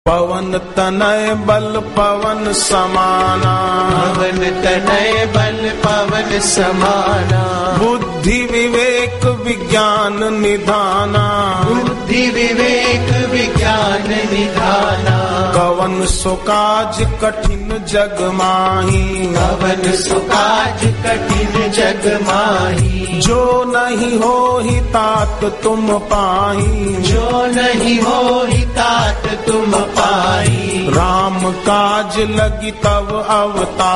पवन तनय बल पवन समाना, पवन तनय बल पवन समाना, बुद्धि विवेक विज्ञान निधाना, बुद्धि विवेक विज्ञान निधाना, कवन सो काज कठिन जग माही, कवन सो काज कठिन जग माही, जो नहीं हो ही तात तुम पाही, जो नहीं हो ही तात तुम पाई, राम काज लगी तब अवतार,